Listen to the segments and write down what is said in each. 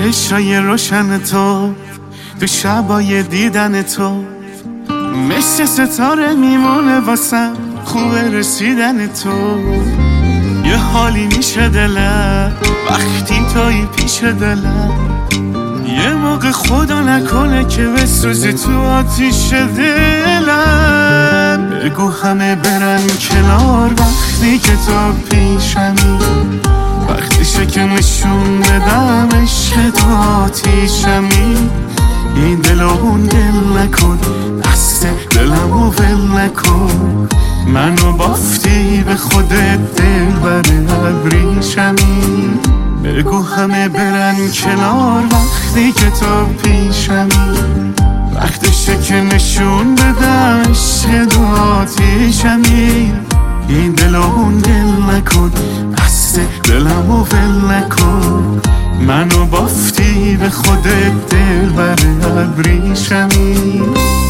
چشای روشن تو تو شبای دیدن تو مثل ستاره میمونه واسم خوبه رسیدن تو. یه حالی میشه دلم وقتی توی پیش دلم، یه موقع خدا نکنه که بسوزی تو آتیش دلم. بگو همه برن کنار وقتی که تو پیشمی، وقتیشه که نشون بدم عشق تو آتیشمی. این دل و اون دل نکن، دست دلم و ول نکن، منو بافتی به خودت دل بر ابریشمی. بگو همه برن کنار وقتی که تو پیشمی، وقتشه که نشون بدم عشق تو آتیشمی. این دل و اون دل نکن، دست دلم و ول نکن، منو بافتی به خودت دل بر ابریشمی.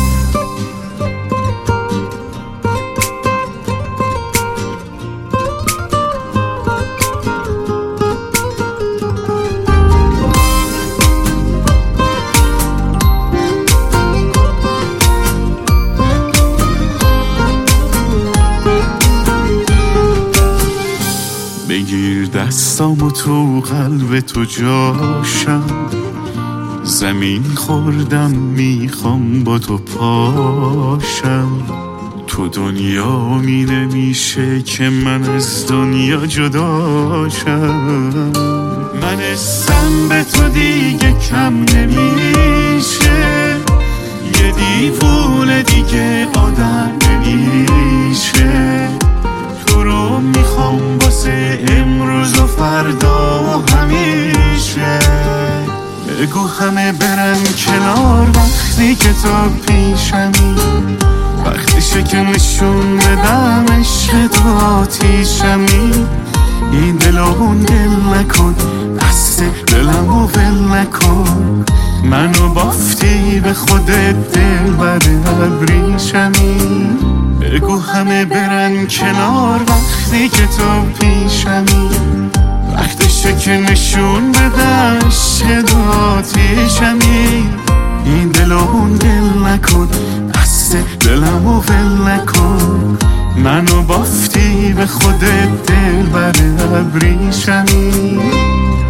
بگیر دستامو تو قلب تو جاشم، زمین خوردم میخوام با تو پاشم. تو دنیا می نمیشه که من از دنیا جداشم. من اسم به تو دیگه کم نمیشه، یه دیوونه دیگه آدم نمیشه. تو رو میخوام واسه امروز و فردا و همیشه. بگو همه برن کنار وقتی که تو پیشمی، وقتیشه که نشون بدم عشق تو آتیشمی. این دل و اون دل نکن، دست دلم و ول نکن، منو بافتی به خودت دل بر ابریشمی. بگو همه برن کنار وقتی که تو پیشمی، وقتشه که نشون بدم عشق تو آتیشمی. این دل و اون دل نکن، دست دلم و ول نکن، منو بافتی به خودت دل بر ابریشمی.